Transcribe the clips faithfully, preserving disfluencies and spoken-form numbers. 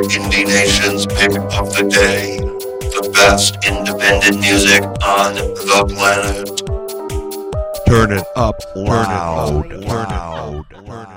for Indie Nation's pick of the day. The best independent music on the planet. Turn it up loud. Turn it up loud. Turn it up.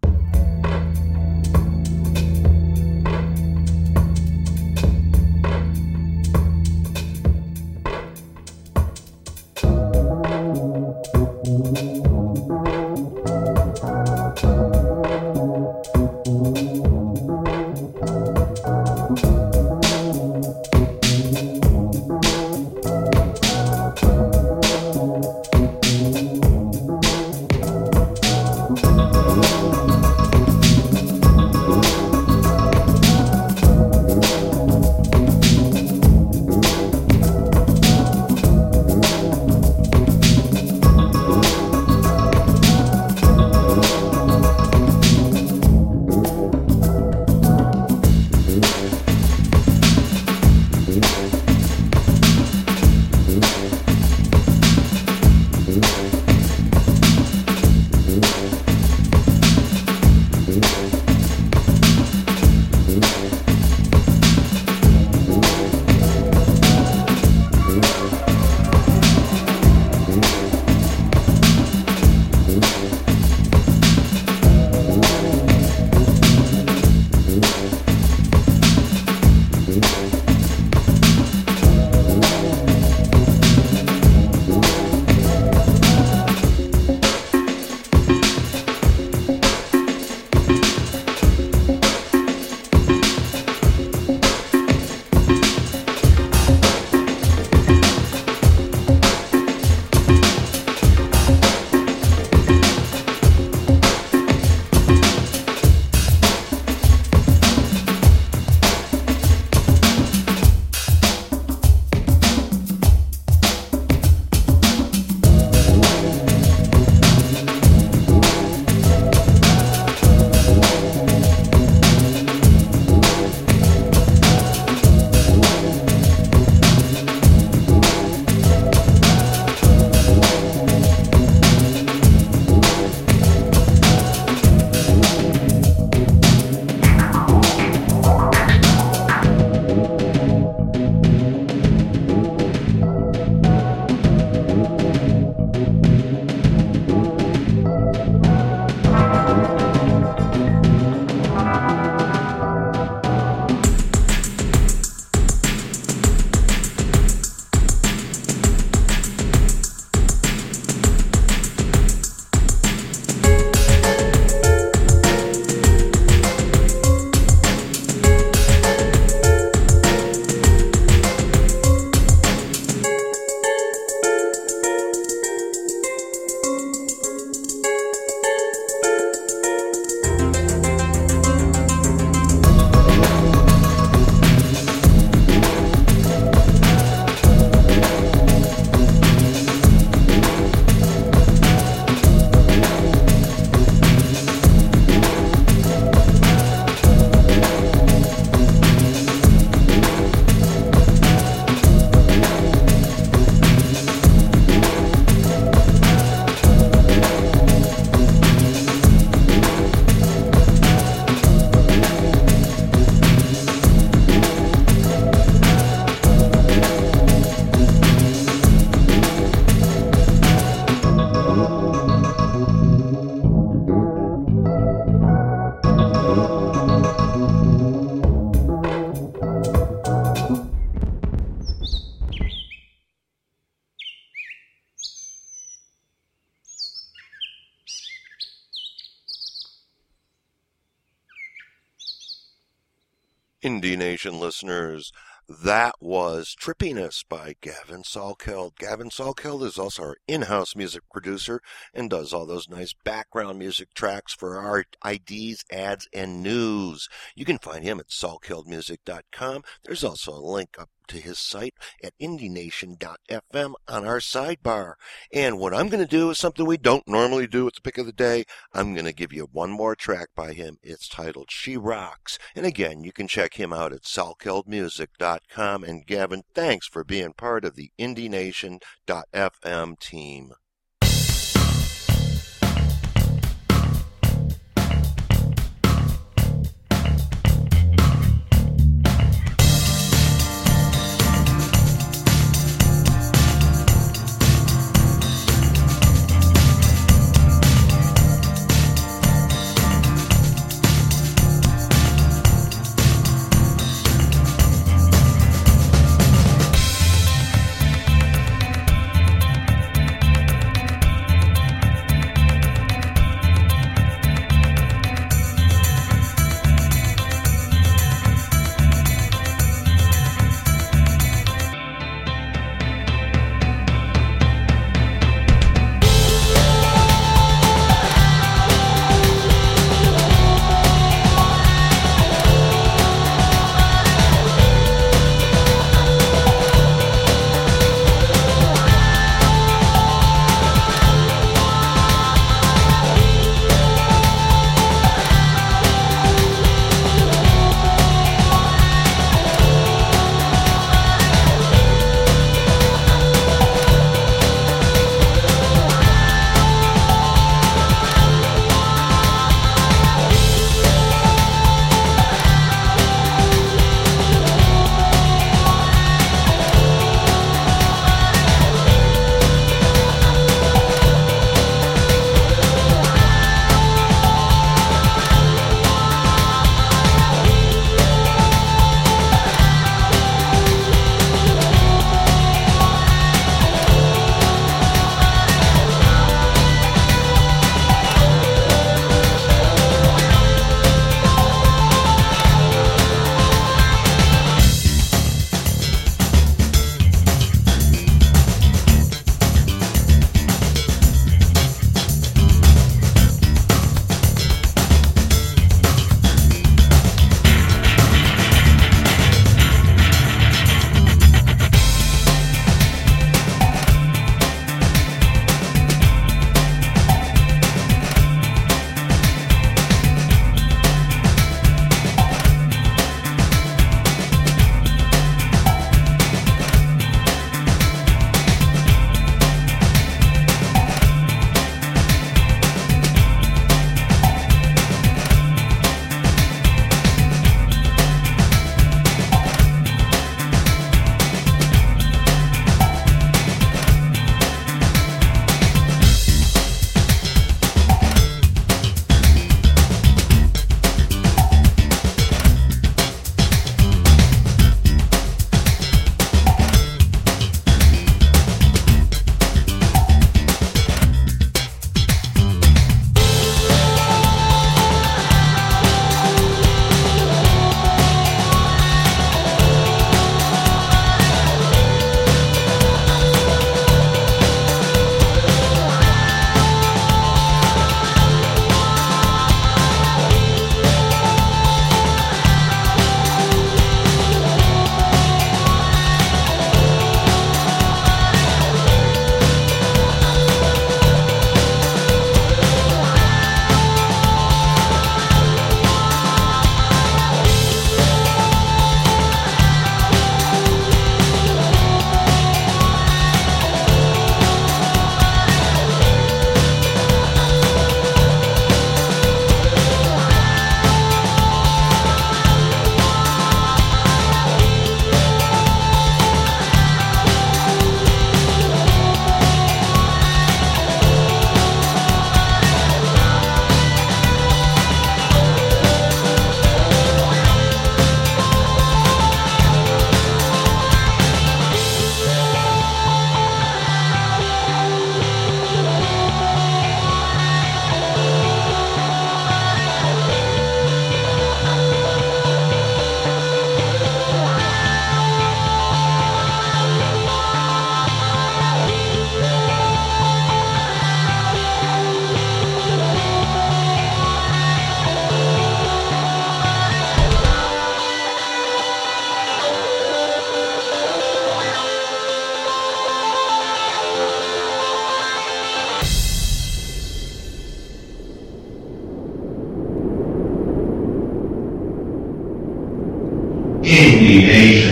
Indie Nation listeners, that was Trippiness by Gavin Salkeld. Gavin Salkeld is also our in-house music producer and does all those nice background music tracks for our I Ds, ads, and news. You can find him at salkeld music dot com. There's also a link up to his site at indie nation dot f m on our sidebar. And what I'm going to do is something we don't normally do at the pick of the day. I'm going to give you one more track by him. It's titled She Rocks. And again, you can check him out at salkeld music dot com. And Gavin, thanks for being part of the indie nation dot f m team.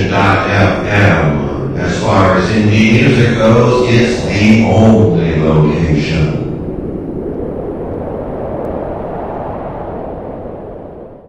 Station dot F M. As far as indie music goes, it's the only location.